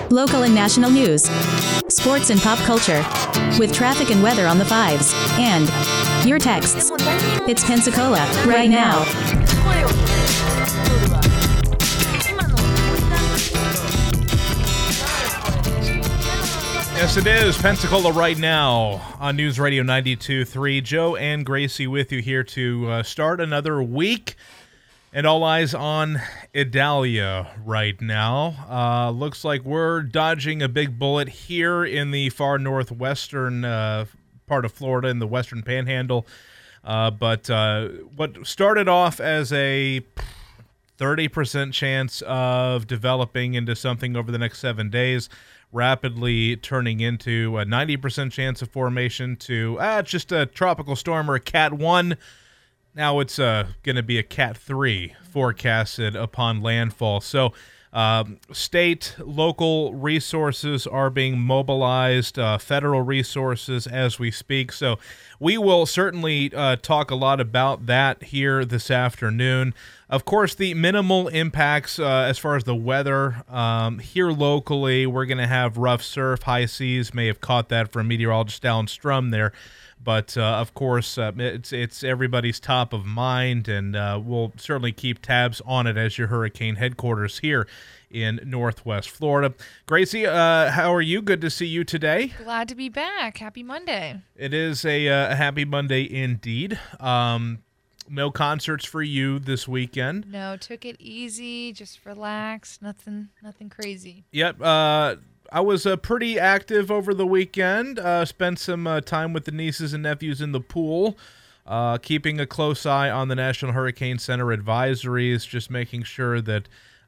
local and national news, sports and pop culture, with traffic and weather on the fives, and your texts. It's Pensacola, right now. Yes, it is Pensacola right now on News Radio 92.3. Joe and Gracie with you here to start another week. And all eyes on Idalia right now. Looks like we're dodging a big bullet here in the far northwestern part of Florida in the western panhandle. But what started off as a 30% chance of developing into something over the next 7 days, rapidly turning into a 90% chance of formation to it's just a tropical storm or a Cat 1. Now it's going to be a Cat 3 forecasted upon landfall. So state, local resources are being mobilized, federal resources as we speak. So we will certainly talk a lot about that here this afternoon. Of course, the minimal impacts as far as the weather here locally, we're going to have rough surf, high seas. May have caught that from meteorologist Alan Strum there. But, of course, it's everybody's top of mind, and we'll certainly keep tabs on it as your hurricane headquarters here in Northwest Florida. Gracie, how are you? Good to see you today. Glad to be back. Happy Monday. It is a happy Monday indeed. No concerts for you this weekend. No, took it easy, just relaxed, nothing crazy. Yep. I was pretty active over the weekend. Spent some time with the nieces and nephews in the pool, keeping a close eye on the National Hurricane Center advisories, just making sure that,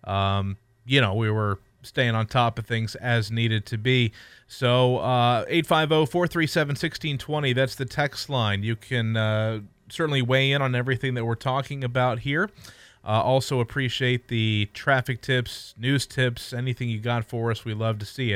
we were staying on top of things as needed to be. So 850-437-1620, that's the text line. You can certainly weigh in on everything that we're talking about here. Also appreciate the traffic tips, news tips, anything you got for us. We love to see it.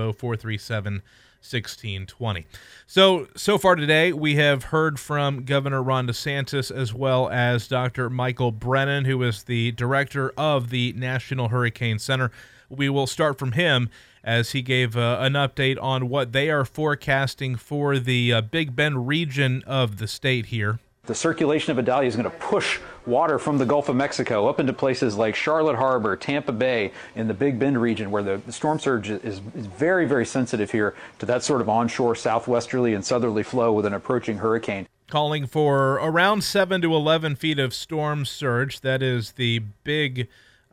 850-437-1620. So far today, we have heard from Governor Ron DeSantis as well as Dr. Michael Brennan, who is the director of the National Hurricane Center. We will start from him as he gave an update on what they are forecasting for the Big Bend region of the state here. The circulation of Idalia is going to push water from the Gulf of Mexico up into places like Charlotte Harbor, Tampa Bay, in the Big Bend region, where the storm surge is very, very sensitive here to that sort of onshore southwesterly and southerly flow with an approaching hurricane. Calling for around 7 to 11 feet of storm surge. That is the big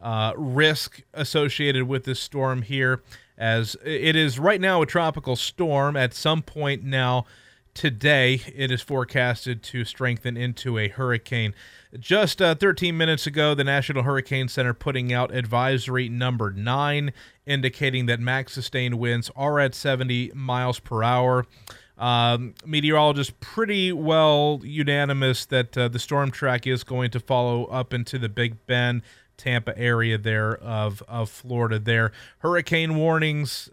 risk associated with this storm here, as it is right now a tropical storm. At some point now, today, it is forecasted to strengthen into a hurricane. Just 13 minutes ago, the National Hurricane Center putting out advisory number 9, indicating that max sustained winds are at 70 miles per hour. Meteorologists pretty well unanimous that the storm track is going to follow up into the Big Bend, Tampa area there of Florida there. Hurricane warnings,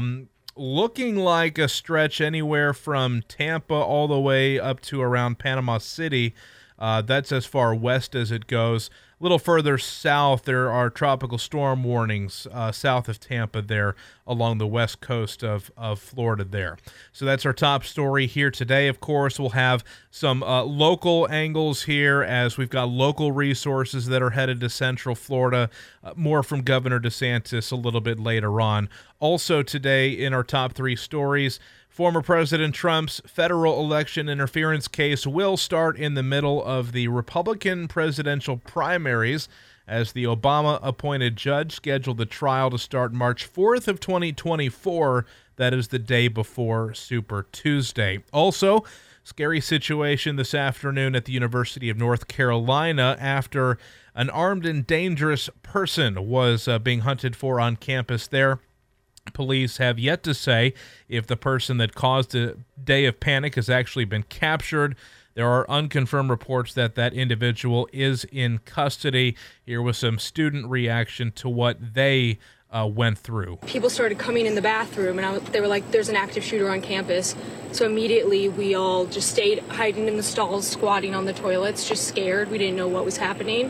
looking like a stretch anywhere from Tampa all the way up to around Panama City. That's as far west as it goes. A little further south, there are tropical storm warnings south of Tampa there along the west coast of Florida there. So that's our top story here today. Of course, we'll have some local angles here as we've got local resources that are headed to Central Florida. More from Governor DeSantis a little bit later on. Also today in our top 3 stories, former President Trump's federal election interference case will start in the middle of the Republican presidential primaries as the Obama-appointed judge scheduled the trial to start March 4th of 2024. That is the day before Super Tuesday. Also, scary situation this afternoon at the University of North Carolina after an armed and dangerous person was being hunted for on campus there. Police have yet to say if the person that caused a day of panic has actually been captured. There are unconfirmed reports that that individual is in custody. Here was some student reaction to what they went through. People started coming in the bathroom, and they were like, there's an active shooter on campus. So immediately we all just stayed hiding in the stalls, squatting on the toilets, just scared. We didn't know what was happening.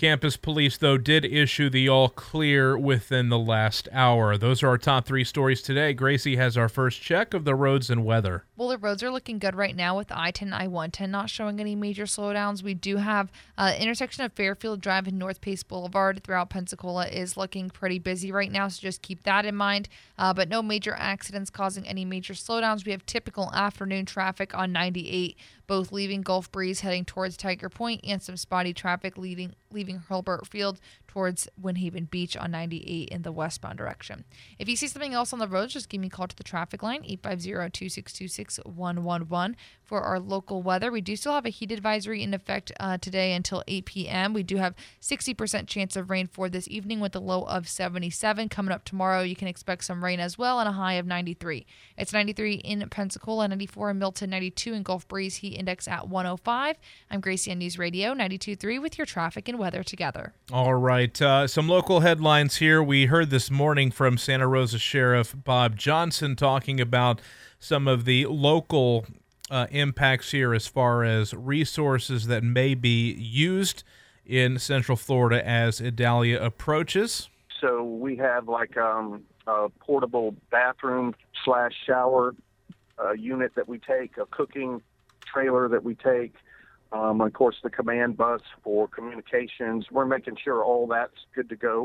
Campus police, though, did issue the all clear within the last hour. Those are our top 3 stories today. Gracie has our first check of the roads and weather. Well, the roads are looking good right now with I-10 and I-110 not showing any major slowdowns. We do have intersection of Fairfield Drive and North Pace Boulevard throughout Pensacola is looking pretty busy right now, so just keep that in mind. But no major accidents causing any major slowdowns. We have typical afternoon traffic on 98, both leaving Gulf Breeze heading towards Tiger Point, and some spotty traffic leaving Hurlburt Field towards Windhaven Beach on 98 in the westbound direction. If you see something else on the roads, just give me a call to the traffic line, 850-2626-111. For our local weather, we do still have a heat advisory in effect today until 8 p.m. We do have 60% chance of rain for this evening with a low of 77. Coming up tomorrow, you can expect some rain as well and a high of 93. It's 93 in Pensacola, 94 in Milton, 92 in Gulf Breeze, heat index at 105. I'm Gracie on News Radio 92.3 with your traffic and weather together. All right. Some local headlines here. We heard this morning from Santa Rosa Sheriff Bob Johnson talking about some of the local impacts here as far as resources that may be used in Central Florida as Idalia approaches. So we have like a portable bathroom / shower unit that we take, a cooking trailer that we take, of course, the command bus for communications. We're making sure all that's good to go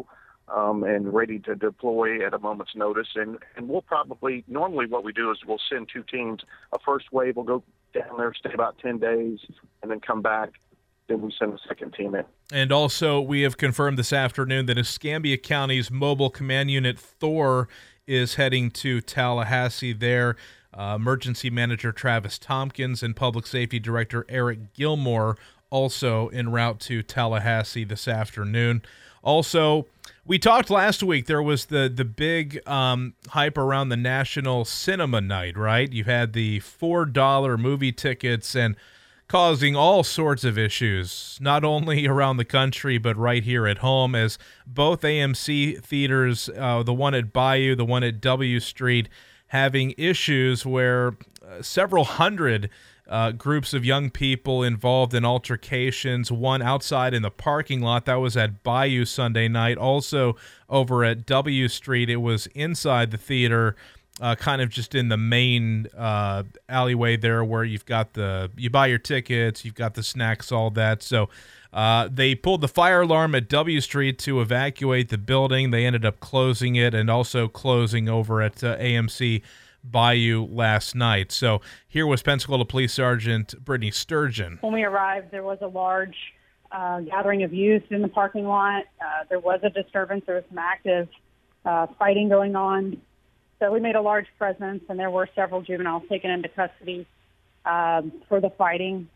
and ready to deploy at a moment's notice. And we'll probably, normally what we do is we'll send 2 teams. A first wave will go down there, stay about 10 days, and then come back. Then we send a second team in. And also, we have confirmed this afternoon that Escambia County's Mobile Command Unit Thor is heading to Tallahassee there. Emergency Manager Travis Tompkins and Public Safety Director Eric Gilmore also en route to Tallahassee this afternoon. Also, we talked last week, there was the big hype around the National Cinema Night, right? You had the $4 movie tickets and causing all sorts of issues, not only around the country, but right here at home, as both AMC theaters, the one at Bayou, the one at W Street, having issues where several hundred groups of young people involved in altercations, one outside in the parking lot. That was at Bayou Sunday night. Also over at W Street, it was inside the theater, kind of just in the main alleyway there where you buy your tickets, you've got the snacks, all that. So they pulled the fire alarm at W Street to evacuate the building. They ended up closing it and also closing over at AMC Bayou last night. So here was Pensacola Police Sergeant Brittany Sturgeon. When we arrived, there was a large gathering of youth in the parking lot. There was a disturbance. There was some active fighting going on. So we made a large presence, and there were several juveniles taken into custody for the fighting.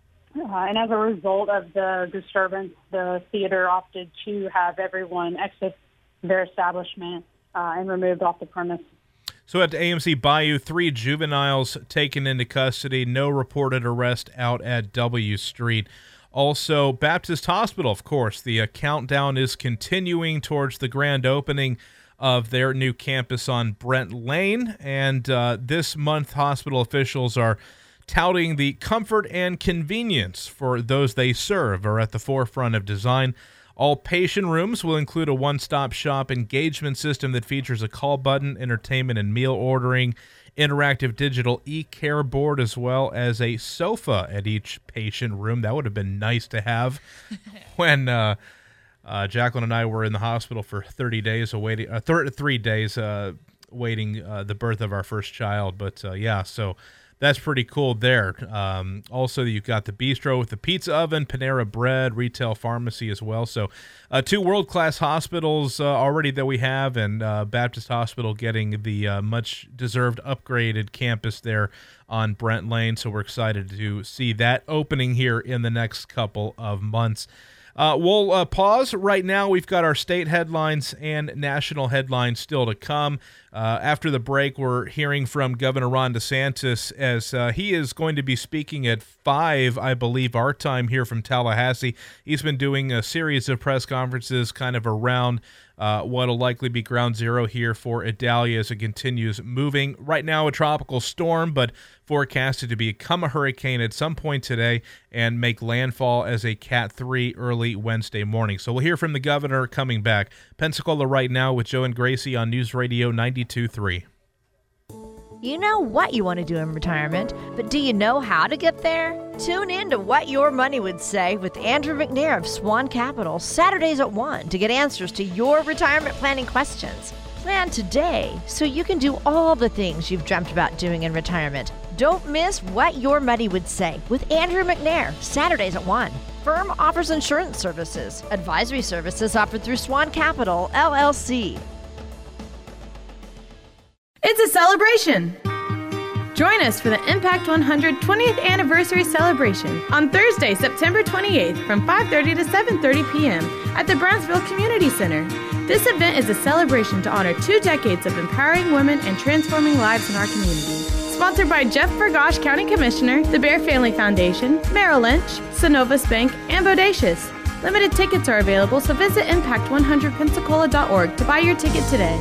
And as a result of the disturbance, the theater opted to have everyone exit their establishment and removed off the premise. So at AMC Bayou, 3 juveniles taken into custody, no reported arrest out at W Street. Also, Baptist Hospital, of course, the countdown is continuing towards the grand opening of their new campus on Brent Lane. And this month, hospital officials are touting the comfort and convenience for those they serve are at the forefront of design. All patient rooms will include a one-stop shop engagement system that features a call button, entertainment and meal ordering, interactive digital e-care board, as well as a sofa at each patient room. That would have been nice to have when Jacqueline and I were in the hospital for 3 days waiting the birth of our first child. But so that's pretty cool there. Also, you've got the bistro with the pizza oven, Panera Bread, retail pharmacy as well. So 2 world-class hospitals already that we have, and Baptist Hospital getting the much-deserved upgraded campus there on Brent Lane. So we're excited to see that opening here in the next couple of months. We'll pause right now. We've got our state headlines and national headlines still to come. After the break, we're hearing from Governor Ron DeSantis as he is going to be speaking at 5, I believe, our time here from Tallahassee. He's been doing a series of press conferences kind of around what'll likely be ground zero here for Idalia as it continues moving. Right now, a tropical storm, but forecasted to become a hurricane at some point today and make landfall as a Cat 3 early Wednesday morning. So we'll hear from the governor coming back. Pensacola right now with Joe and Gracie on News Radio 92.3. You know what you want to do in retirement, but do you know how to get there? Tune in to What Your Money Would Say with Andrew McNair of Swan Capital, Saturdays at 1 to get answers to your retirement planning questions. Plan today so you can do all the things you've dreamt about doing in retirement. Don't miss What Your Money Would Say with Andrew McNair, Saturdays at 1. Firm offers insurance services. Advisory services offered through Swan Capital, LLC. It's a celebration! Join us for the Impact 100 20th Anniversary Celebration on Thursday, September 28th from 5:30 to 7:30 p.m. at the Brownsville Community Center. This event is a celebration to honor 2 decades of empowering women and transforming lives in our community. Sponsored by Jeff Burgosh, County Commissioner, the Bear Family Foundation, Merrill Lynch, Synovus Bank, and Bodacious. Limited tickets are available, so visit impact100pensacola.org to buy your ticket today.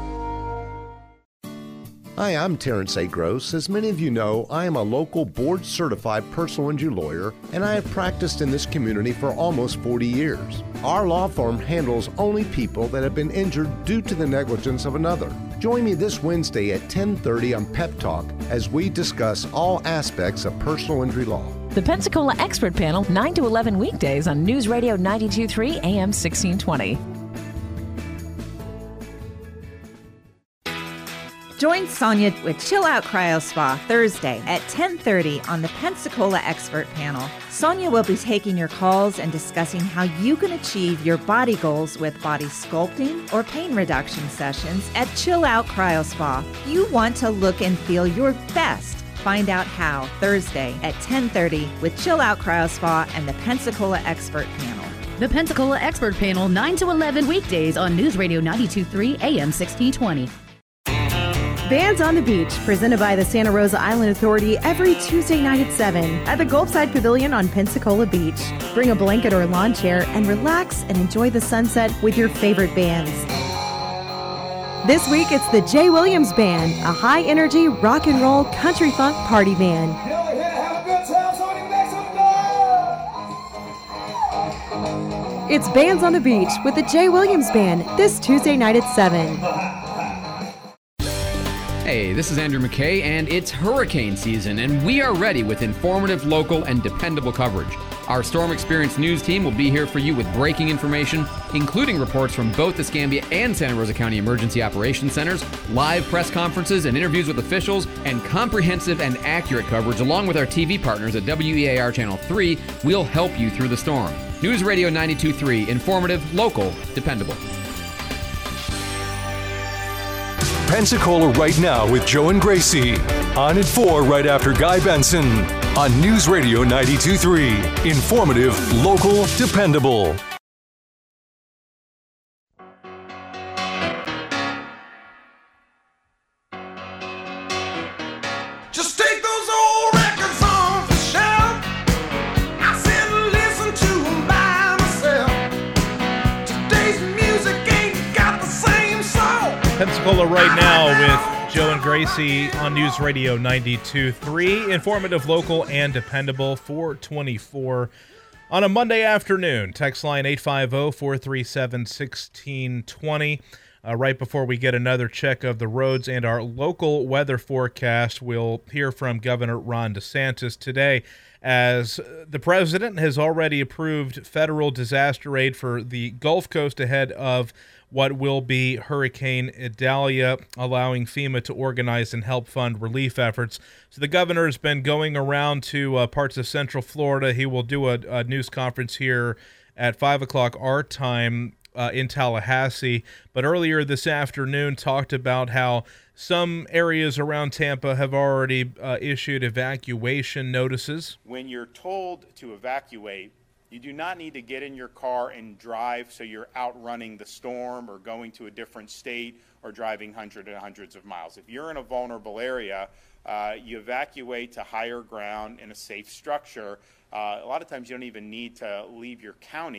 Hi, I'm Terrence A. Gross. As many of you know, I am a local board-certified personal injury lawyer, and I have practiced in this community for almost 40 years. Our law firm handles only people that have been injured due to the negligence of another. Join me this Wednesday at 10:30 on Pep Talk as we discuss all aspects of personal injury law. The Pensacola Expert Panel, 9 to 11 weekdays on News Radio 92.3 AM 1620. Join Sonia with Chill Out Cryo Spa Thursday at 10:30 on the Pensacola Expert Panel. Sonia will be taking your calls and discussing how you can achieve your body goals with body sculpting or pain reduction sessions at Chill Out Cryo Spa. You want to look and feel your best. Find out how Thursday at 10:30 with Chill Out Cryo Spa and the Pensacola Expert Panel. The Pensacola Expert Panel, 9 to 11 weekdays on News Radio 92.3 AM 1620. Bands on the Beach, presented by the Santa Rosa Island Authority every Tuesday night at 7 at the Gulfside Pavilion on Pensacola Beach. Bring a blanket or a lawn chair and relax and enjoy the sunset with your favorite bands. This week, it's the Jay Williams Band, a high-energy rock and roll country funk party band. It's Bands on the Beach with the Jay Williams Band this Tuesday night at 7. Hey, this is Andrew McKay, and it's hurricane season, and we are ready with informative, local, and dependable coverage. Our Storm Experience News team will be here for you with breaking information, including reports from both the Escambia and Santa Rosa County Emergency Operations Centers, live press conferences and interviews with officials, and comprehensive and accurate coverage along with our TV partners at WEAR Channel 3 will help you through the storm. News Radio 92.3, informative, local, dependable. Pensacola Right Now with Joe and Gracie. On at 4 right after Guy Benson. On News Radio 92.3. Informative, local, dependable. Just take those old records off the shelf. I said listen to them by myself. Today's music ain't got the same soul. Pensacola Right Now with Joe and Gracie on News Radio 92.3. Informative, local, and dependable. 424 on a Monday afternoon. Text line 850-437-1620. Right before we get another check of the roads and our local weather forecast, we'll hear from Governor Ron DeSantis today, as the president has already approved federal disaster aid for the Gulf Coast ahead of what will be Hurricane Idalia, allowing FEMA to organize and help fund relief efforts. So the governor has been going around to parts of Central Florida. He will do a news conference here at 5 o'clock our time in Tallahassee. But earlier this afternoon talked about how some areas around Tampa have already issued evacuation notices. When you're told to evacuate, you do not need to get in your car and drive so you're outrunning the storm or going to a different state or driving hundreds of miles. If you're in a vulnerable area, you evacuate to higher ground in a safe structure. A lot of times you don't even need to leave your county.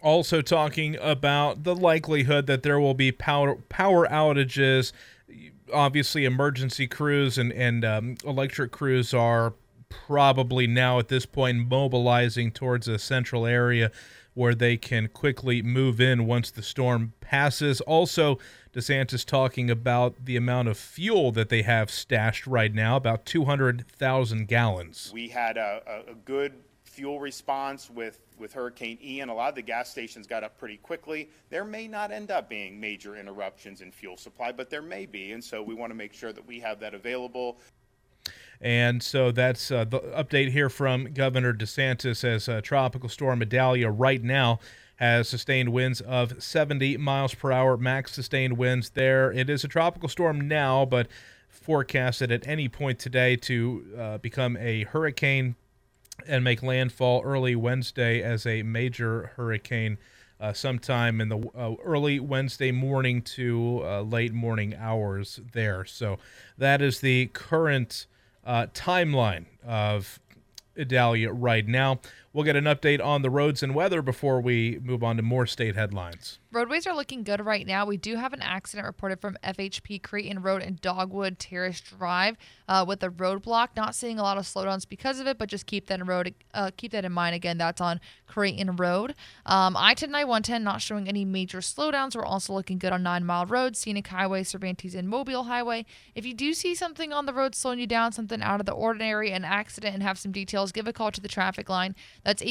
Also talking about the likelihood that there will be power outages. Obviously, emergency crews and electric crews are probably now at this point mobilizing towards a central area where they can quickly move in once the storm passes. Also, DeSantis talking about the amount of fuel that they have stashed right now, about 200,000 gallons. We had a good fuel response with Hurricane Ian. A lot of the gas stations got up pretty quickly. There may not end up being major interruptions in fuel supply, but there may be, and so we want to make sure that we have that available. And so that's the update here from Governor DeSantis as Tropical Storm Idalia right now has sustained winds of 70 miles per hour, max sustained winds there. It is a tropical storm now, but forecasted at any point today to become a hurricane and make landfall early Wednesday as a major hurricane sometime in the early Wednesday morning to late morning hours there. So that is the current timeline of Idalia right now. We'll get an update on the roads and weather before we move on to more state headlines. Roadways are looking good right now. We do have an accident reported from FHP Creighton Road and Dogwood Terrace Drive with a roadblock. Not seeing a lot of slowdowns because of it, but just keep that in mind. Again, that's on Creighton Road. I-10 and I-110 not showing any major slowdowns. We're also looking good on 9 Mile Road, Scenic Highway, Cervantes, and Mobile Highway. If you do see something on the road slowing you down, something out of the ordinary, an accident, and have some details, give a call to the traffic line. That's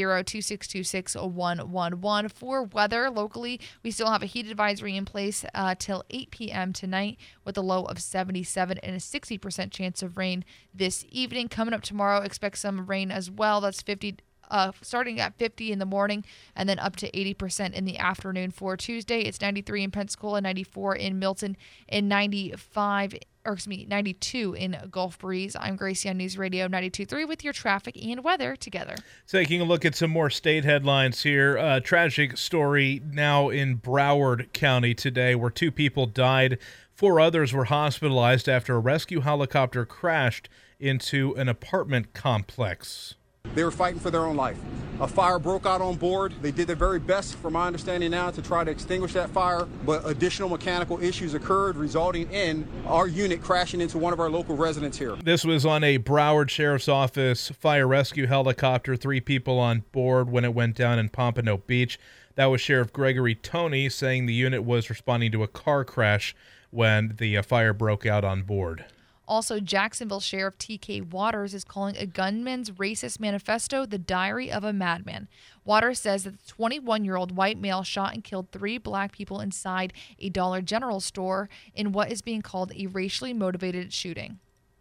850-2626-0111. For weather locally, we still have a heat advisory in place till 8 p.m. tonight with a low of 77 and a 60% chance of rain this evening. Coming up tomorrow, expect some rain as well. That's 50, starting at 50 in the morning and then up to 80% in the afternoon. For Tuesday, it's 93 in Pensacola, 94 in Milton, and 92 in Gulf Breeze. I'm Gracie on News Radio 92.3 with your traffic and weather together. Taking a look at some more state headlines here. Tragic story now in Broward County today where 2 people died. 4 others were hospitalized after a rescue helicopter crashed into an apartment complex. They were fighting for their own life. A fire broke out on board. They did their very best, from my understanding now, to try to extinguish that fire, but additional mechanical issues occurred, resulting in our unit crashing into one of our local residents here. This was on a Broward Sheriff's Office fire rescue helicopter, 3 people on board when it went down in Pompano Beach. That was Sheriff Gregory Toney saying the unit was responding to a car crash when the fire broke out on board. Also, Jacksonville Sheriff T.K. Waters is calling a gunman's racist manifesto the diary of a madman. Waters says that the 21-year-old white male shot and killed 3 black people inside a Dollar General store in what is being called a racially motivated shooting.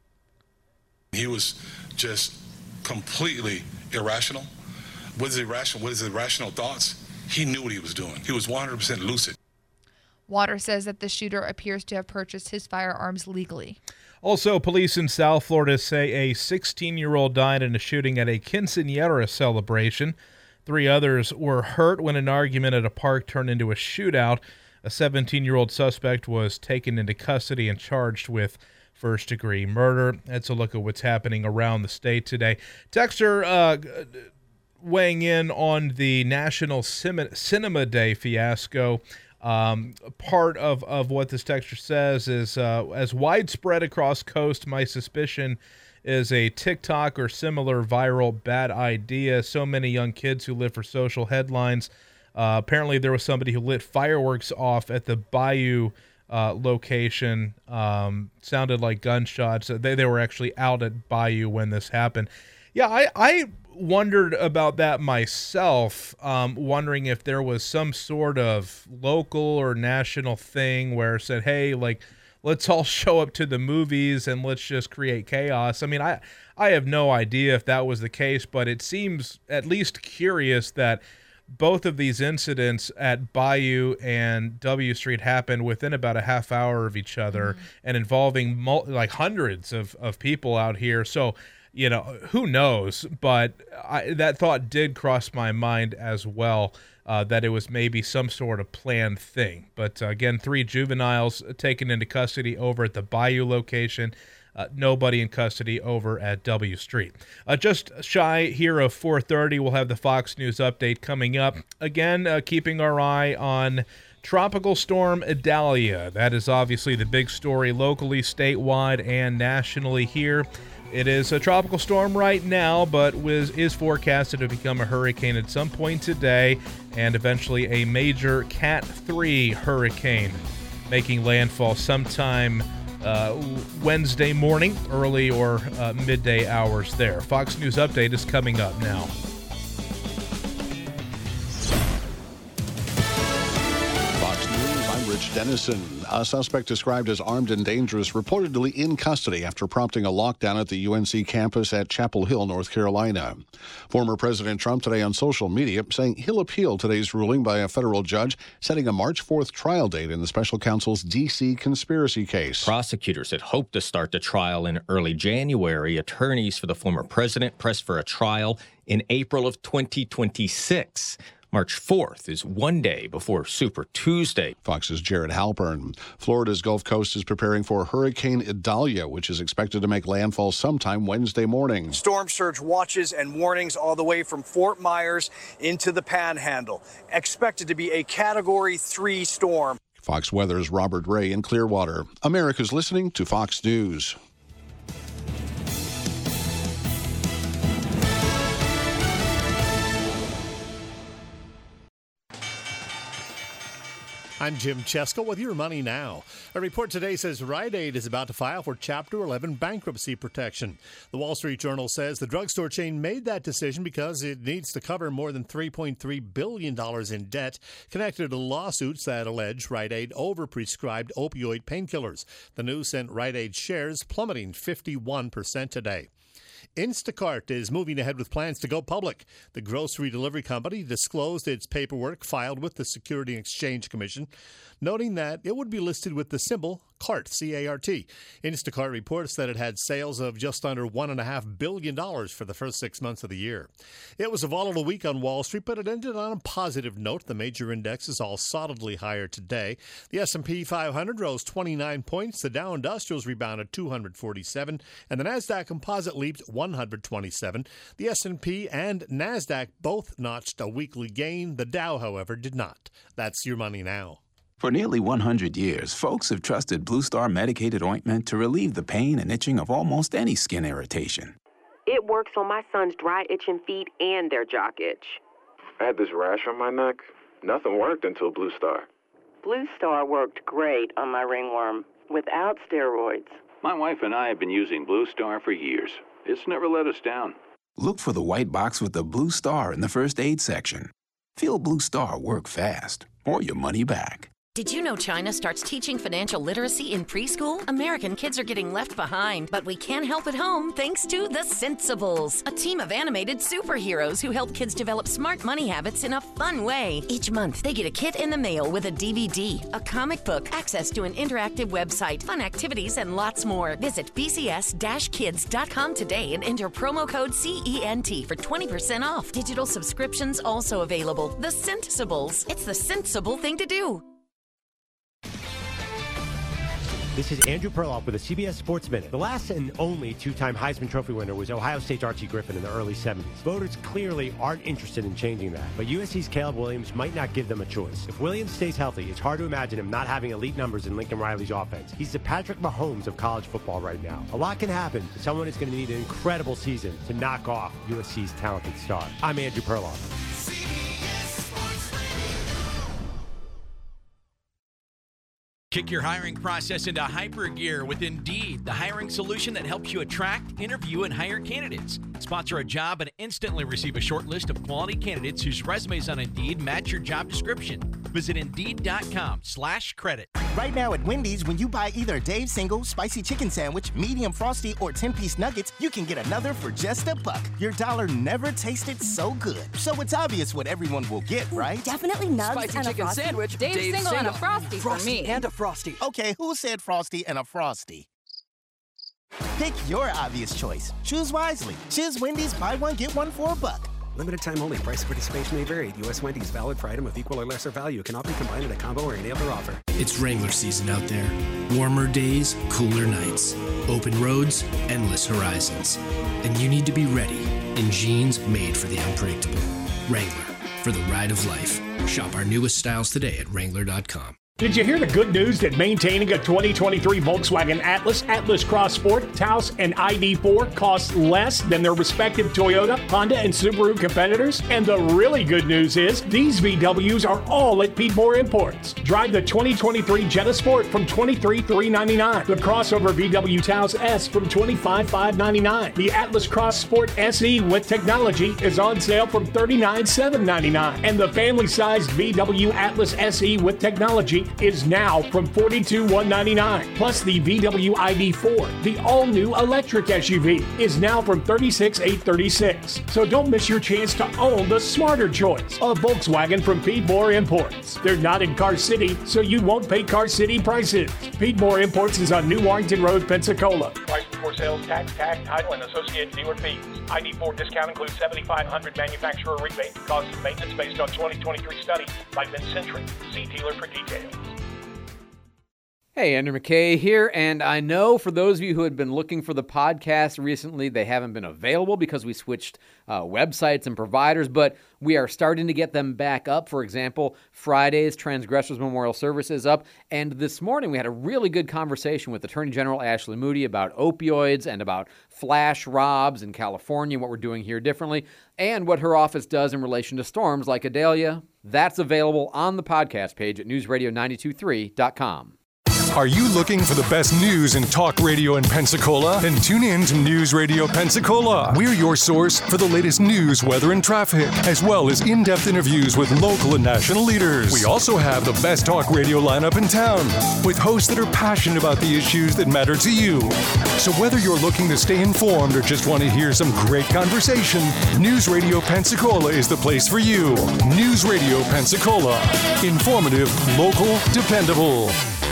He was just completely irrational. What is irrational? What is irrational thoughts? He knew what he was doing. He was 100% lucid. Waters says that the shooter appears to have purchased his firearms legally. Also, police in South Florida say a 16-year-old died in a shooting at a quinceañera celebration. 3 others were hurt when an argument at a park turned into a shootout. A 17-year-old suspect was taken into custody and charged with first-degree murder. That's a look at what's happening around the state today. Texter weighing in on the National Cinema Day fiasco. Part of what this texture says is as widespread across coast, my suspicion is a TikTok or similar viral bad idea. So many young kids who live for social headlines. Apparently there was somebody who lit fireworks off at the Bayou location. Sounded like gunshots. They were actually out at Bayou when this happened. Yeah, I wondered about that myself, wondering if there was some sort of local or national thing where it said, hey, like, let's all show up to the movies and let's just create chaos. I mean, I have no idea if that was the case, but it seems at least curious that both of these incidents at Bayou and W Street happened within about a half hour of each other and involving like hundreds of people out here. So, you know, who knows? But that thought did cross my mind as well, that it was maybe some sort of planned thing. But again, 3 juveniles taken into custody over at the Bayou location. nobody in custody over at W Street. Just shy here of 4:30, we'll have the Fox News update coming up. Again, keeping our eye on Tropical Storm Idalia. That is obviously the big story locally, statewide, and nationally here. It is a tropical storm right now, but is forecasted to become a hurricane at some point today, and eventually a major Cat 3 hurricane, making landfall sometime Wednesday morning, early or midday hours there. Fox News Update is coming up now. Rich Dennison. A suspect described as armed and dangerous reportedly in custody after prompting a lockdown at the UNC campus at Chapel Hill, North Carolina. Former President Trump today on social media saying he'll appeal today's ruling by a federal judge setting a March 4th trial date in the special counsel's D.C. conspiracy case. Prosecutors had hoped to start the trial in early January. Attorneys for the former president pressed for a trial in April of 2026. March 4th is one day before Super Tuesday. Fox's Jared Halpern. Florida's Gulf Coast is preparing for Hurricane Idalia, which is expected to make landfall sometime Wednesday morning. Storm surge watches and warnings all the way from Fort Myers into the Panhandle. Expected to be a Category 3 storm. Fox Weather's Robert Ray in Clearwater. America's listening to Fox News. I'm Jim Chesko with Your Money Now. A report today says Rite Aid is about to file for Chapter 11 bankruptcy protection. The Wall Street Journal says the drugstore chain made that decision because it needs to cover more than $3.3 billion in debt connected to lawsuits that allege Rite Aid overprescribed opioid painkillers. The news sent Rite Aid shares plummeting 51% today. Instacart is moving ahead with plans to go public. The grocery delivery company disclosed its paperwork filed with the Securities and Exchange Commission, noting that it would be listed with the symbol CART, C-A-R-T. Instacart reports that it had sales of just under $1.5 billion for the first 6 months of the year. It was a volatile week on Wall Street, but it ended on a positive note. The major indexes all solidly higher today. The S&P 500 rose 29 points. The Dow Industrials rebounded 247, and the NASDAQ Composite leaped 127. The S&P and NASDAQ both notched a weekly gain. The Dow, however, did not. That's Your Money Now. For nearly 100 years, folks have trusted Blue Star medicated ointment to relieve the pain and itching of almost any skin irritation. It works on my son's dry itching feet and their jock itch. I had this rash on my neck. Nothing worked until Blue Star. Blue Star worked great on my ringworm without steroids. My wife and I have been using Blue Star for years. It's never let us down. Look for the white box with the Blue Star in the first aid section. Feel Blue Star work fast, or your money back. Did you know China starts teaching financial literacy in preschool? American kids are getting left behind, but we can help at home thanks to The Sensibles, a team of animated superheroes who help kids develop smart money habits in a fun way. Each month, they get a kit in the mail with a DVD, a comic book, access to an interactive website, fun activities, and lots more. Visit bcs-kids.com today and enter promo code CENT for 20% off. Digital subscriptions also available. The Sensibles. It's the sensible thing to do. This is Andrew Perloff with a CBS Sports Minute. The last and only two-time Heisman Trophy winner was Ohio State's Archie Griffin in the early 70s. Voters clearly aren't interested in changing that, but USC's Caleb Williams might not give them a choice. If Williams stays healthy, it's hard to imagine him not having elite numbers in Lincoln Riley's offense. He's the Patrick Mahomes of college football right now. A lot can happen. Someone is going to need an incredible season to knock off USC's talented star. I'm Andrew Perloff. Kick your hiring process into hyper gear with Indeed, the hiring solution that helps you attract, interview, and hire candidates. Sponsor a job and instantly receive a short list of quality candidates whose resumes on Indeed match your job description. Visit Indeed.com/credit. Right now at Wendy's, when you buy either a Dave's Single, Spicy Chicken Sandwich, Medium Frosty, or 10-piece nuggets, you can get another for just $1. Your dollar never tasted so good. So it's obvious what everyone will get, right? Definitely nugs Spicy and a chicken Frosty. sandwich, Dave's Single and a Frosty for me. and a Frosty. Okay, who said Frosty and a Frosty? Pick your obvious choice. Choose wisely. Choose Wendy's buy one, get one for $1. Limited time only. Price of participation may vary. U.S. Wendy's, valid for item of equal or lesser value. Cannot be combined in a combo or any other offer. It's Wrangler season out there. Warmer days, cooler nights. Open roads, endless horizons. And you need to be ready in jeans made for the unpredictable. Wrangler, for the ride of life. Shop our newest styles today at Wrangler.com. Did you hear the good news that maintaining a 2023 Volkswagen Atlas, Atlas Cross Sport, Taos, and ID4 costs less than their respective Toyota, Honda, and Subaru competitors? And the really good news is these VWs are all at Piedmore Imports. Drive the 2023 Jetta Sport from $23,399, the crossover VW Taos S from $25,599. The Atlas Cross Sport SE with technology is on sale from $39,799, and the family-sized VW Atlas SE with technology is now from $42,199. Plus the VW ID4, the all-new electric SUV, is now from $36,836. So don't miss your chance to own the smarter choice, a Volkswagen from Piedmore Imports. They're not in Car City, so you won't pay Car City prices. Piedmore Imports is on New Warrington Road, Pensacola. Price before sales, tax, title, and associated dealer fees. ID4 discount includes $7,500 manufacturer rebate. Cost of maintenance based on 2023 study by Mid-Century. See dealer for details. Hey, Andrew McKay here, and I know for those of you who had been looking for the podcast recently, they haven't been available because we switched websites and providers, but we are starting to get them back up. For example, Friday's Transgressors Memorial Service is up, and this morning we had a really good conversation with Attorney General Ashley Moody about opioids and about flash robs in California, what we're doing here differently, and what her office does in relation to storms like Idalia. That's available on the podcast page at newsradio923.com. Are you looking for the best news in talk radio in Pensacola? Then tune in to News Radio Pensacola. We're your source for the latest news, weather, and traffic, as well as in-depth interviews with local and national leaders. We also have the best talk radio lineup in town, with hosts that are passionate about the issues that matter to you. So whether you're looking to stay informed or just want to hear some great conversation, News Radio Pensacola is the place for you. News Radio Pensacola. Informative, local, dependable.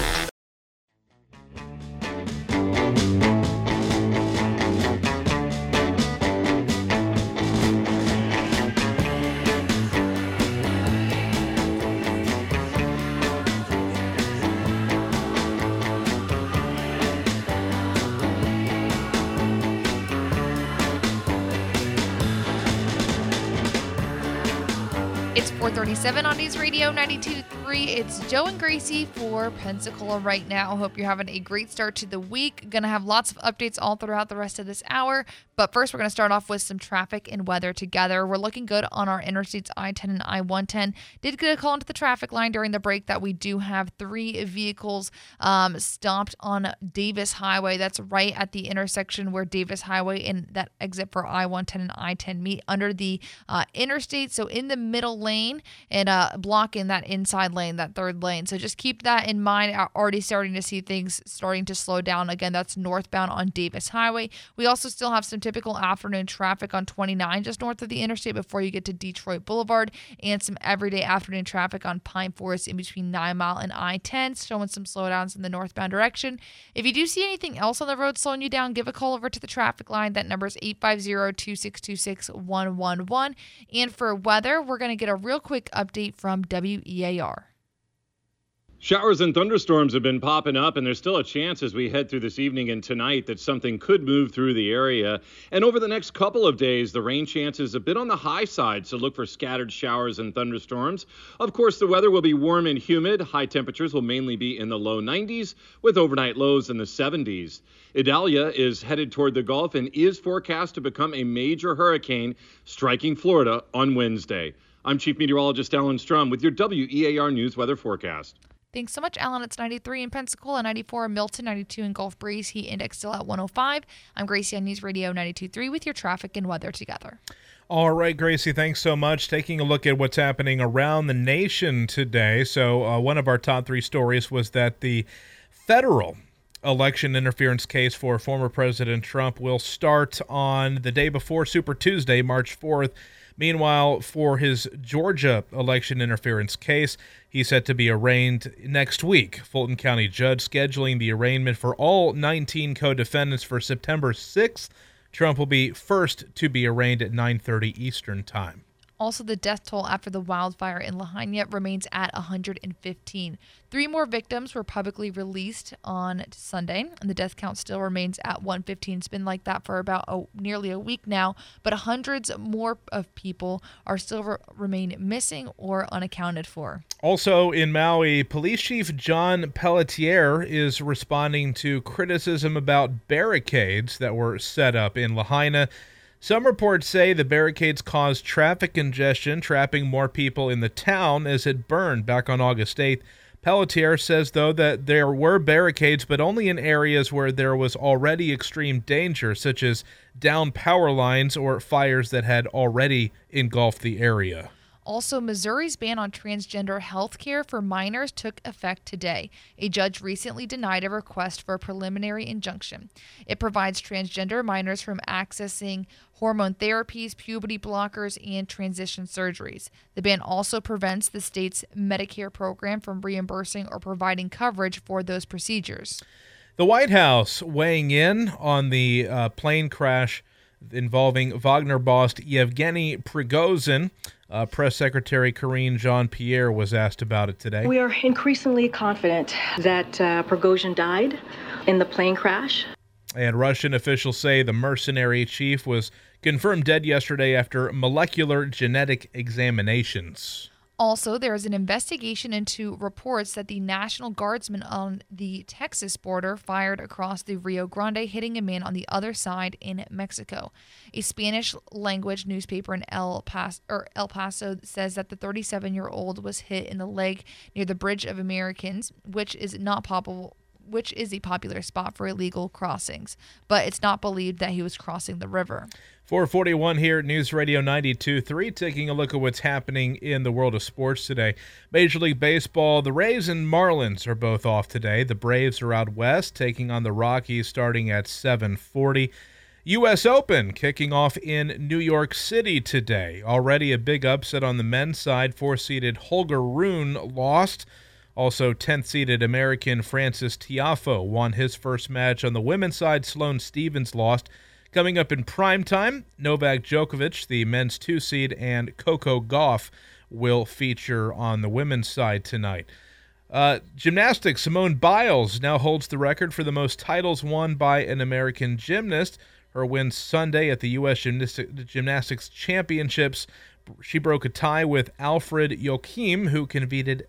It's 4:37 on News Radio 92.3. It's Joe and Gracie for Pensacola right now. Hope you're having a great start to the week. Gonna have lots of updates all throughout the rest of this hour. But first, we're going to start off with some traffic and weather together. We're looking good on our interstates I-10 and I-110. Did get a call into the traffic line during the break that we do have 3 vehicles stopped on Davis Highway. That's right at the intersection where Davis Highway and that exit for I-110 and I-10 meet under the interstate. So in the middle lane and blocking that inside lane, that third lane. So just keep that in mind. Already starting to see things starting to slow down. Again, that's northbound on Davis Highway. We also still have some typical afternoon traffic on 29 just north of the interstate before you get to Detroit Boulevard, and some everyday afternoon traffic on Pine Forest in between 9 Mile and I-10, showing some slowdowns in the northbound direction. If you do see anything else on the road slowing you down, give a call over to the traffic line. That number is 850-2626-111. And for weather, we're going to get a real quick update from WEAR. Showers and thunderstorms have been popping up, and there's still a chance as we head through this evening and tonight that something could move through the area. And over the next couple of days, the rain chance is a bit on the high side, so look for scattered showers and thunderstorms. Of course, the weather will be warm and humid. High temperatures will mainly be in the low 90s, with overnight lows in the 70s. Idalia is headed toward the Gulf and is forecast to become a major hurricane, striking Florida on Wednesday. I'm Chief Meteorologist Alan Strum with your WEAR News Weather Forecast. Thanks so much, Alan. It's 93 in Pensacola, 94 in Milton, 92 in Gulf Breeze. Heat index still at 105. I'm Gracie on News Radio 92.3 with your traffic and weather together. All right, Gracie, thanks so much. Taking a look at what's happening around the nation today. So one of our top 3 stories was that the federal election interference case for former President Trump will start on the day before Super Tuesday, March 4th. Meanwhile, for his Georgia election interference case, he's set to be arraigned next week. Fulton County judge scheduling the arraignment for all 19 co-defendants for September 6th. Trump will be first to be arraigned at 9:30 Eastern Time. Also, the death toll after the wildfire in Lahaina remains at 115. 3 more victims were publicly released on Sunday, and the death count still remains at 115. It's been like that for about nearly a week now, but hundreds more of people are still remain missing or unaccounted for. Also in Maui, Police Chief John Pelletier is responding to criticism about barricades that were set up in Lahaina. Some reports say the barricades caused traffic congestion, trapping more people in the town as it burned back on August 8th. Pelletier says, though, that there were barricades, but only in areas where there was already extreme danger, such as downed power lines or fires that had already engulfed the area. Also, Missouri's ban on transgender health care for minors took effect today. A judge recently denied a request for a preliminary injunction. It provides transgender minors from accessing hormone therapies, puberty blockers, and transition surgeries. The ban also prevents the state's Medicare program from reimbursing or providing coverage for those procedures. The White House weighing in on the plane crash involving Wagner boss Yevgeny Prigozhin. Press Secretary Karine Jean-Pierre was asked about it today. We are increasingly confident that Prigozhin died in the plane crash. And Russian officials say the mercenary chief was confirmed dead yesterday after molecular genetic examinations. Also, there is an investigation into reports that the National Guardsman on the Texas border fired across the Rio Grande, hitting a man on the other side in Mexico. A Spanish-language newspaper in El Paso says that the 37-year-old was hit in the leg near the Bridge of Americans, which is a popular spot for illegal crossings, but it's not believed that he was crossing the river. 441 here at News Radio 92.3, taking a look at what's happening in the world of sports today. Major League Baseball, the Rays and Marlins are both off today. The Braves are out west, taking on the Rockies starting at 7:40. U.S. Open kicking off in New York City today. Already a big upset on the men's side. 4-seeded Holger Rune lost. Also, 10th-seeded American Francis Tiafoe won his first match. On the women's side, Sloane Stephens lost. Coming up in prime time, Novak Djokovic, the men's 2-seed, and Coco Gauff will feature on the women's side tonight. Gymnastics, Simone Biles now holds the record for the most titles won by an American gymnast. Her win Sunday at the U.S. Gymnastics Championships. She broke a tie with Alfred Joachim, who competed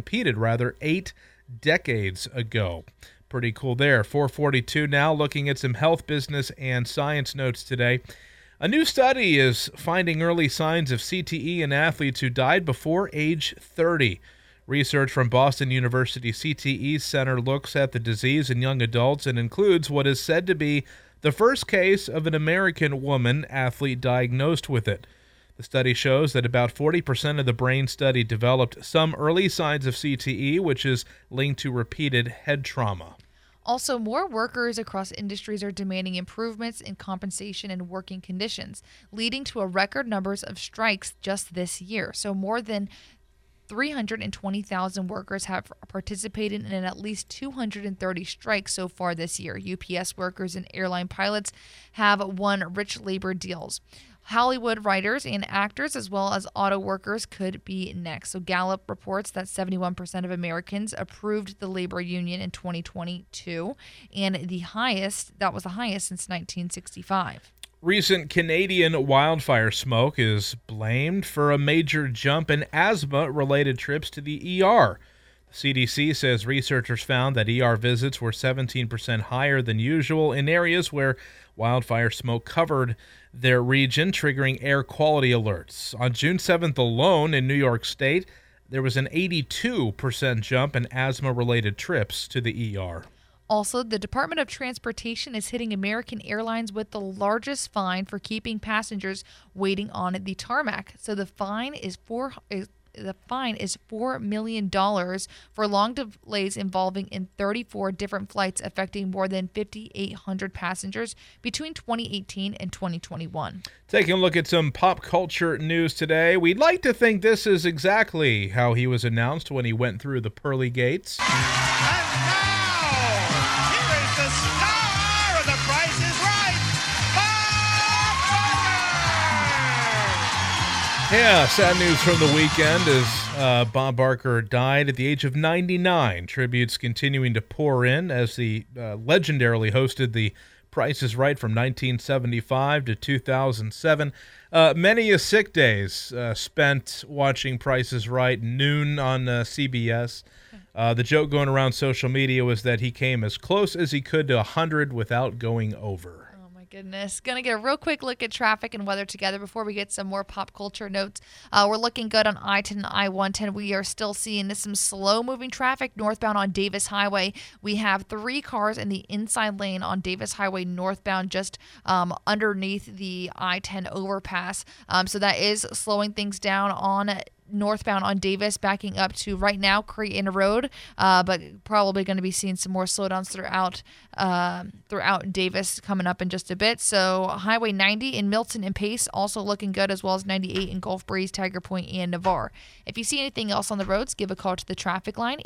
8 decades ago. Pretty cool there. 442 now, looking at some health, business, and science notes today. A new study is finding early signs of CTE in athletes who died before age 30. Research from Boston University CTE Center looks at the disease in young adults and includes what is said to be the first case of an American woman athlete diagnosed with it. The study shows that about 40% of the brain study developed some early signs of CTE, which is linked to repeated head trauma. Also, more workers across industries are demanding improvements in compensation and working conditions, leading to a record numbers of strikes just this year. So more than 320,000 workers have participated in at least 230 strikes so far this year. UPS workers and airline pilots have won rich labor deals. Hollywood writers and actors, as well as auto workers, could be next. So Gallup reports that 71% of Americans approved the labor union in 2022, and that was the highest since 1965. Recent Canadian wildfire smoke is blamed for a major jump in asthma-related trips to the ER. The CDC says researchers found that ER visits were 17% higher than usual in areas where wildfire smoke covered their region, triggering air quality alerts. On June 7th alone in New York State, there was an 82% jump in asthma-related trips to the ER. Also, the Department of Transportation is hitting American Airlines with the largest fine for keeping passengers waiting on the tarmac. So the fine is $4 million for long delays involving in 34 different flights affecting more than 5,800 passengers between 2018 and 2021. Taking a look at some pop culture news today, we'd like to think this is exactly how he was announced when he went through the pearly gates. Here is the star of The Price is Right, Yeah, sad news from the weekend as Bob Barker died at the age of 99. Tributes continuing to pour in as he legendarily hosted the Price is Right from 1975 to 2007. Many a sick days spent watching Price is Right, noon on CBS. The joke going around social media was that he came as close as he could to 100 without going over. Goodness. Going to get a real quick look at traffic and weather together before we get some more pop culture notes. We're looking good on I-10 and I-110. We are still seeing some slow-moving traffic northbound on Davis Highway. We have 3 cars in the inside lane on Davis Highway northbound just underneath the I-10 overpass. So that is slowing things down on northbound on Davis, backing up to right now Creighton Road, but probably going to be seeing some more slowdowns throughout Davis coming up in just a bit. So Highway 90 in Milton and Pace also looking good, as well as 98 in Gulf Breeze, Tiger Point, and Navarre. If you see anything else on the roads, give a call to the traffic line,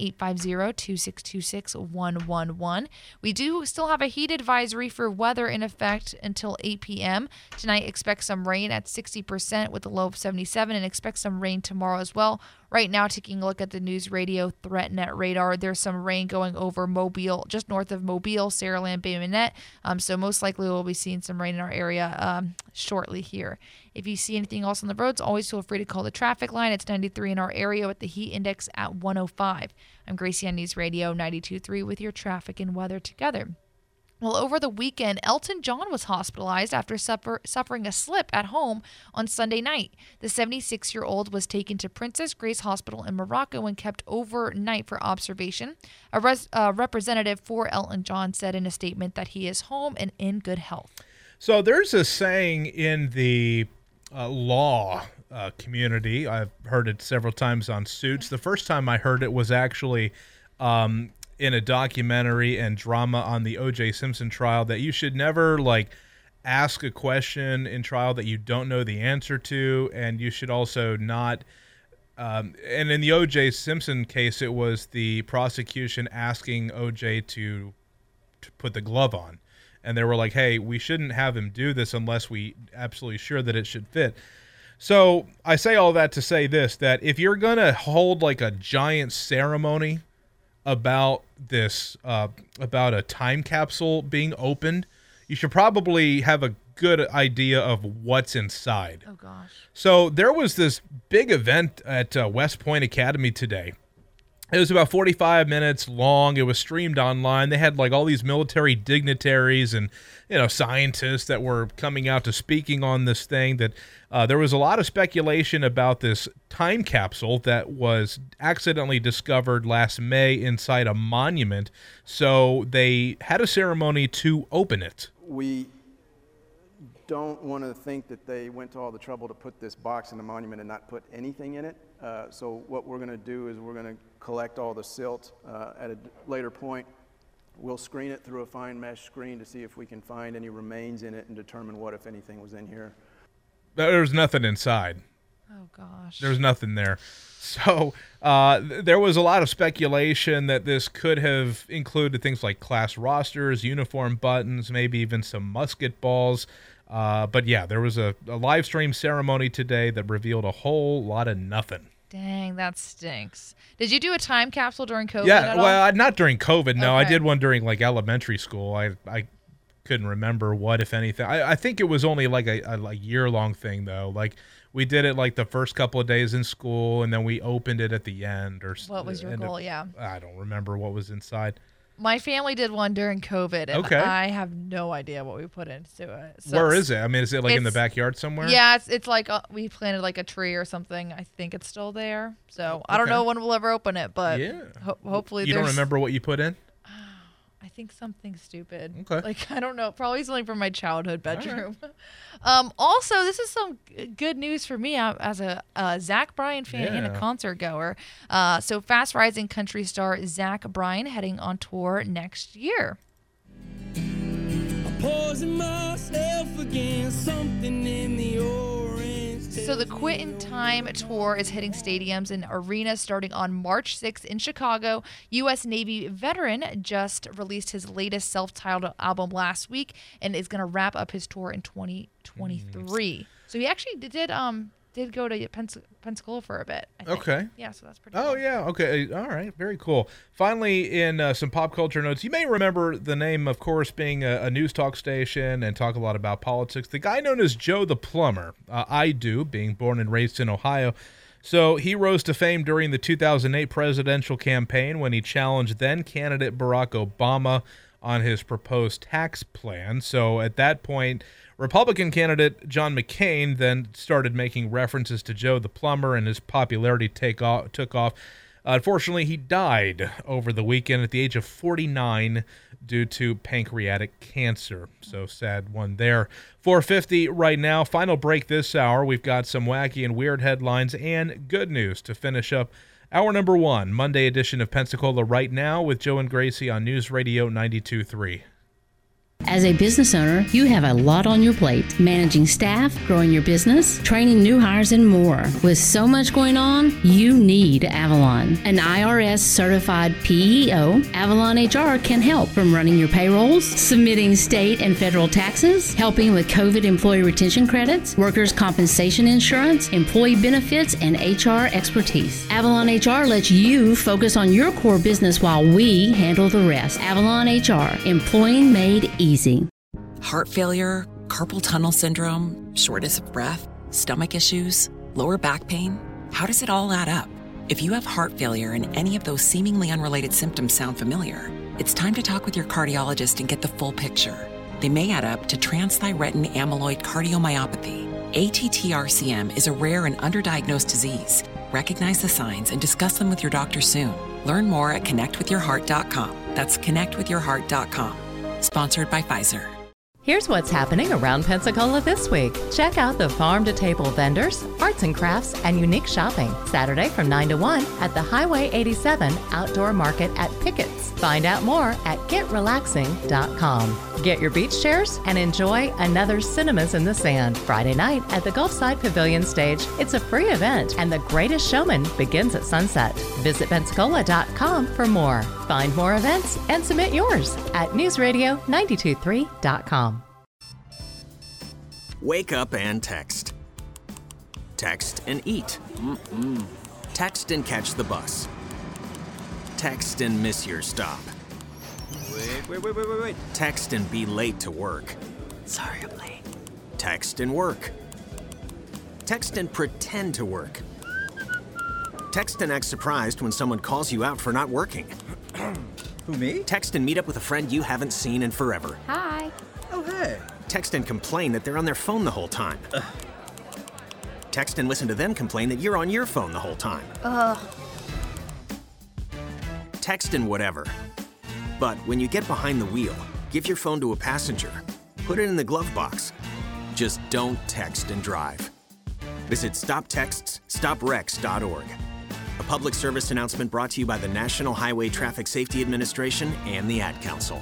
850-2626-111. We do still have a heat advisory for weather in effect until 8 p.m. Tonight, expect some rain at 60% with a low of 77, and expect some rain tomorrow as well. Right now, taking a look at the News Radio ThreatNet radar, there's some rain going over Mobile, just north of Mobile, Saraland, Bay Minette. So most likely we'll be seeing some rain in our area shortly here. If you see anything else on the roads, always feel free to call the traffic line. It's 93 in our area with the heat index at 105. I'm Gracie on News Radio 92.3 with your traffic and weather together. Well, over the weekend, Elton John was hospitalized after suffering a slip at home on Sunday night. The 76-year-old was taken to Princess Grace Hospital in Morocco and kept overnight for observation. A representative for Elton John said in a statement that he is home and in good health. So there's a saying in the law community. I've heard it several times on Suits. The first time I heard it was actually in a documentary and drama on the O.J. Simpson trial, that you should never ask a question in trial that you don't know the answer to, and you should also not and in the O.J. Simpson case, it was the prosecution asking O.J. to put the glove on, and they were like, hey, we shouldn't have him do this unless we absolutely sure that it should fit. So I say all that to say this, that if you're going to hold a giant ceremony about this, about a time capsule being opened, you should probably have a good idea of what's inside. Oh, gosh. So there was this big event at West Point Academy today. It was about 45 minutes long. It was streamed online. They had all these military dignitaries and scientists that were coming out to speaking on this thing. That there was a lot of speculation about this time capsule that was accidentally discovered last May inside a monument. So they had a ceremony to open it. We don't want to think that they went to all the trouble to put this box in the monument and not put anything in it. So what we're going to do is we're going to collect all the silt at a later point. We'll screen it through a fine mesh screen to see if we can find any remains in it and determine what, if anything, was in here. There's nothing inside. Oh, gosh. There's nothing there. So there was a lot of speculation that this could have included things like class rosters, uniform buttons, maybe even some musket balls. But yeah, there was a live stream ceremony today that revealed a whole lot of nothing. Dang, that stinks. Did you do a time capsule during COVID? Yeah, well, not during COVID. No, okay. I did one during elementary school. I couldn't remember what, if anything. I think it was only a year-long thing though. We did it the first couple of days in school, and then we opened it at the end. Or what was your goal? Yeah. I don't remember what was inside. My family did one during COVID, and okay. I have no idea what we put into it. So where is it? I mean, is it in the backyard somewhere? Yeah, it's we planted a tree or something. I think it's still there. So I don't know when we'll ever open it, but yeah. Hopefully you don't remember what you put in? I think something stupid. Okay. I don't know. Probably something from my childhood bedroom. Right. Also, this is some good news for me as a Zach Bryan fan and a concert goer. So fast rising country star Zach Bryan heading on tour next year. Poison myself against something in the orange. So the Quit in Time tour is hitting stadiums and arenas starting on March 6th in Chicago. U.S. Navy veteran just released his latest self-titled album last week and is going to wrap up his tour in 2023. So he actually did did go to Pensacola for a bit, I think. Okay. Yeah, so that's pretty Oh, yeah. Okay. All right. Very cool. Finally, in some pop culture notes, you may remember the name, of course, being a news talk station and talk a lot about politics. The guy known as Joe the Plumber. I do, being born and raised in Ohio. So he rose to fame during the 2008 presidential campaign when he challenged then-candidate Barack Obama on his proposed tax plan. So at that point, Republican candidate John McCain then started making references to Joe the Plumber, and his popularity took off. Unfortunately, he died over the weekend at the age of 49 due to pancreatic cancer. So sad one there. 4:50 right now. Final break this hour. We've got some wacky and weird headlines and good news to finish up hour number 1, Monday edition of Pensacola Right Now with Joe and Gracie on News Radio 92.3. As a business owner, you have a lot on your plate. Managing staff, growing your business, training new hires, and more. With so much going on, you need Avalon. An IRS-certified PEO, Avalon HR can help from running your payrolls, submitting state and federal taxes, helping with COVID employee retention credits, workers' compensation insurance, employee benefits, and HR expertise. Avalon HR lets you focus on your core business while we handle the rest. Avalon HR, employing made easy. Heart failure, carpal tunnel syndrome, shortness of breath, stomach issues, lower back pain. How does it all add up? If you have heart failure and any of those seemingly unrelated symptoms sound familiar, it's time to talk with your cardiologist and get the full picture. They may add up to transthyretin amyloid cardiomyopathy. ATTR-CM is a rare and underdiagnosed disease. Recognize the signs and discuss them with your doctor soon. Learn more at connectwithyourheart.com. That's connectwithyourheart.com. Sponsored by Pfizer. Here's what's happening around Pensacola this week. Check out the farm-to-table vendors, arts and crafts, and unique shopping. Saturday from 9 to 1 at the Highway 87 Outdoor Market at Pickett's. Find out more at getrelaxing.com. Get your beach chairs and enjoy another Cinemas in the Sand. Friday night at the Gulfside Pavilion Stage. It's a free event, and The Greatest Showman begins at sunset. Visit Pensacola.com for more. Find more events and submit yours at newsradio923.com. Wake up and text. Text and eat. Text and catch the bus. Text and miss your stop. Wait. Text and be late to work. Sorry, I'm late. Text and work. Text and pretend to work. Text and act surprised when someone calls you out for not working. Who, me? Text and meet up with a friend you haven't seen in forever. Hi. Oh, hey. Text and complain that they're on their phone the whole time. Text and listen to them complain that you're on your phone the whole time. Text and whatever. But when you get behind the wheel, give your phone to a passenger. Put it in the glove box. Just don't text and drive. Visit StopTextsStopWrecks.org. A public service announcement brought to you by the National Highway Traffic Safety Administration and the Ad Council.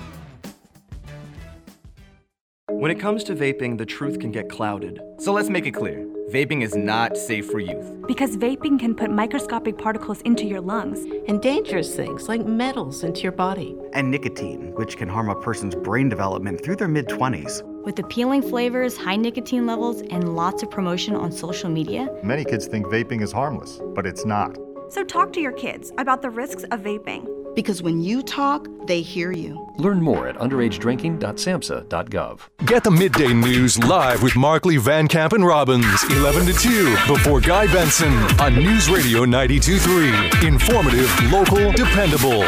When it comes to vaping, the truth can get clouded. So let's make it clear. Vaping is not safe for youth. Because vaping can put microscopic particles into your lungs. And dangerous things like metals into your body. And nicotine, which can harm a person's brain development through their mid-20s. With appealing flavors, high nicotine levels, and lots of promotion on social media. Many kids think vaping is harmless, but it's not. So talk to your kids about the risks of vaping. Because when you talk, they hear you. Learn more at underagedrinking.samhsa.gov. Get the midday news live with Markley, Van Camp, and Robbins, 11 to 2, before Guy Benson on News Radio 92.3. Informative, local, dependable.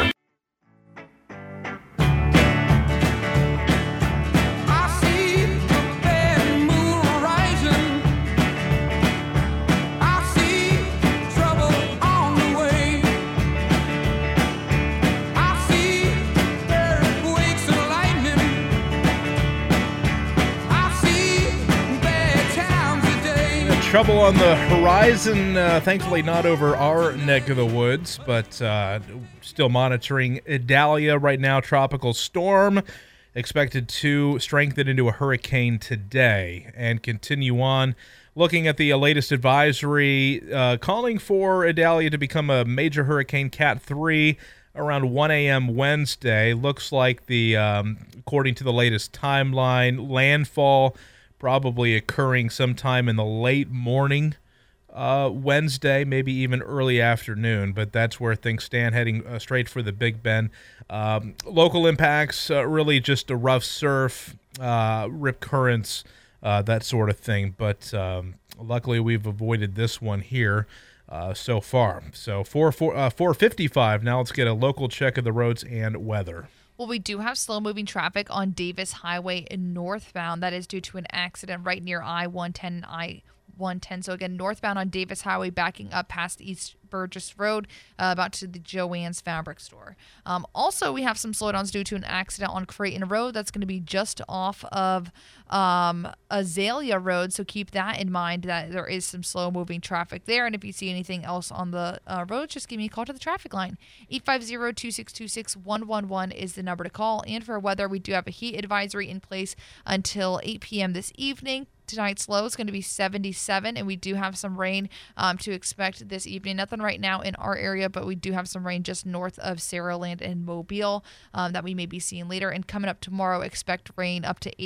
Trouble on the horizon, thankfully not over our neck of the woods, but still monitoring Idalia right now. Tropical storm expected to strengthen into a hurricane today and continue on. Looking at the latest advisory, calling for Idalia to become a major hurricane Cat 3 around 1 a.m. Wednesday. Looks like according to the latest timeline, landfall probably occurring sometime in the late morning Wednesday, maybe even early afternoon, but that's where things stand, heading straight for the Big Bend. Local impacts, really just a rough surf, rip currents, that sort of thing, but luckily we've avoided this one here so far. So 4:55, now let's get a local check of the roads and weather. Well, we do have slow-moving traffic on Davis Highway northbound. That is due to an accident right near I-110 and I-110. So again, northbound on Davis Highway, backing up past East Burgess Road, about to the Joann's Fabric Store. Also, we have some slowdowns due to an accident on Creighton Road. That's going to be just off of Azalea Road, so keep that in mind that there is some slow-moving traffic there. And if you see anything else on the road, just give me a call to the traffic line. 850-262-6111 is the number to call. And for weather, we do have a heat advisory in place until 8 p.m. this evening. Tonight's low is going to be 77, and we do have some rain to expect this evening. Nothing right now in our area, but we do have some rain just north of Saraland and Mobile that we may be seeing later. And coming up tomorrow, expect rain up to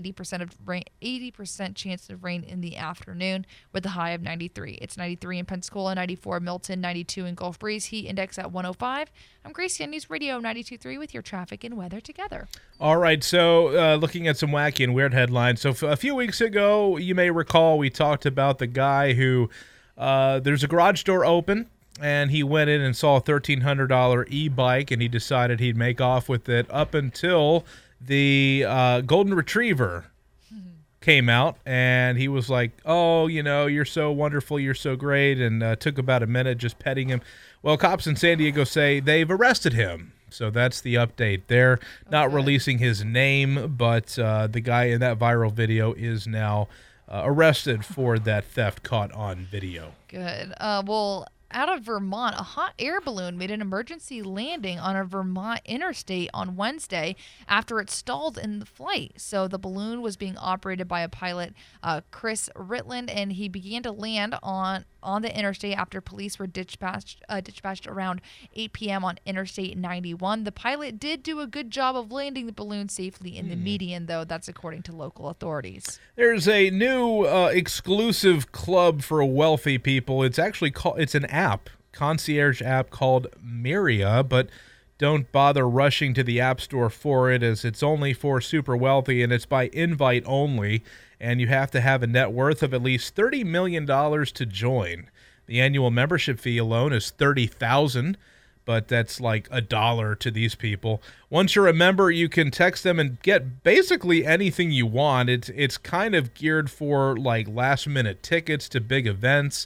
80% chance of rain in the afternoon with a high of 93. It's 93 in Pensacola, 94 Milton, 92 in Gulf Breeze. Heat index at 105. I'm Gracie on News Radio 92.3 with your traffic and weather together. All right, so looking at some wacky and weird headlines. So a few weeks ago, you may recall we talked about the guy who there's a garage door open, and he went in and saw a $1,300 e-bike, and he decided he'd make off with it up until the Golden Retriever came out, and he was like, oh, you know, you're so wonderful, you're so great, and took about a minute just petting him. Well, cops in San Diego say they've arrested him. So that's the update there. Not releasing his name, but the guy in that viral video is now arrested for that theft caught on video. Good. Well, out of Vermont, a hot air balloon made an emergency landing on a Vermont interstate on Wednesday after it stalled in the flight. So the balloon was being operated by a pilot, Chris Ritland, and he began to land on the interstate after police were dispatched around 8 p.m. on Interstate 91. The pilot did do a good job of landing the balloon safely in the median, though. That's according to local authorities. There's a new exclusive club for wealthy people. It's actually it's an app, concierge app called Myria, but don't bother rushing to the App Store for it, as it's only for super wealthy, and it's by invite only, and you have to have a net worth of at least $30 million to join. The annual membership fee alone is $30,000, but that's like $1 to these people. Once you're a member, you can text them and get basically anything you want. It's kind of geared for like last-minute tickets to big events,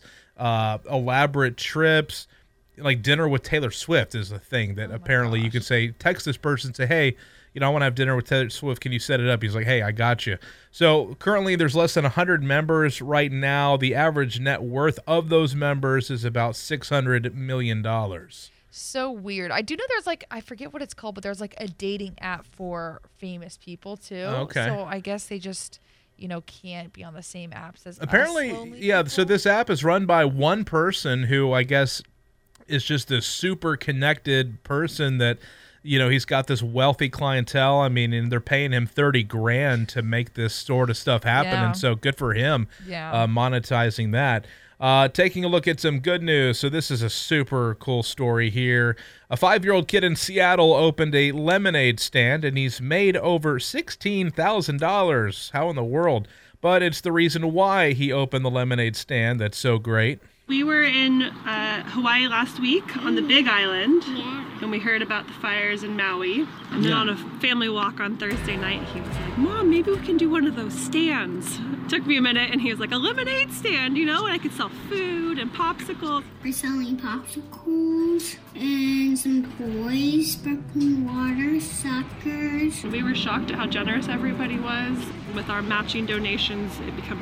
elaborate trips. Like dinner with Taylor Swift is a thing that apparently you can say, text this person, say, hey, you know, I want to have dinner with Taylor Swift. Can you set it up? He's like, hey, I got you. So currently there's less than 100 members right now. The average net worth of those members is about $600 million. So weird. I do know there's like, I forget what it's called, but there's like a dating app for famous people too. Okay. So I guess they just, you know, can't be on the same apps as apparently, us yeah. people. So this app is run by one person who I guess is just this super connected person that, you know, he's got this wealthy clientele. I mean, and they're paying him $30,000 to make this sort of stuff happen. Yeah. And so good for him, monetizing that. Taking a look at some good news. So this is a super cool story here. A 5-year-old kid in Seattle opened a lemonade stand, and he's made over $16,000. How in the world? But it's the reason why he opened the lemonade stand that's so great. We were in Hawaii last week on the Big Island, and we heard about the fires in Maui. And then on a family walk on Thursday night, he was like, Mom, maybe we can do one of those stands. It took me a minute, and he was like, a lemonade stand, you know, and I could sell food and popsicles. We're selling popsicles and some toys, sparkling water, suckers. We were shocked at how generous everybody was. With our matching donations, it becomes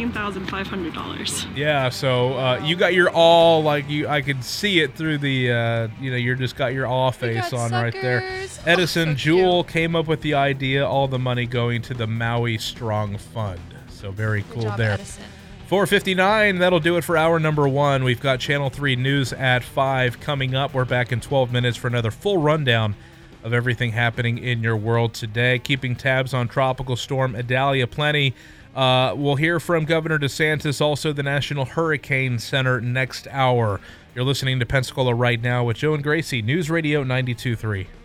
$16,500. Yeah, so you got your all, like I could see it through the, you know, you just got your all face on right there. Edison Jewell came up with the idea, all the money going to the Maui Strong Fund. So very cool there. Edison. 4:59, that'll do it for hour number 1. We've got Channel 3 News at 5 coming up. We're back in 12 minutes for another full rundown of everything happening in your world today. Keeping tabs on Tropical Storm Idalia. Plenty We'll hear from Governor DeSantis, also the National Hurricane Center next hour. You're listening to Pensacola Right Now with Joe and Gracie, News Radio 92.3.